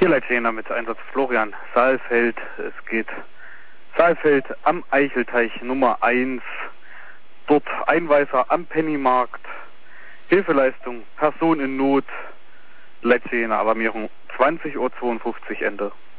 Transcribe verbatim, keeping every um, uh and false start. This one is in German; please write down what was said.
Hier Leitjena mit Einsatz Florian Saalfeld. Es geht Saalfeld am Eichelteich Nummer eins. Dort Einweiser am Pennymarkt. Hilfeleistung, Person in Not. Leitjena, Alarmierung zwanzig Uhr zweiundfünfzig Ende.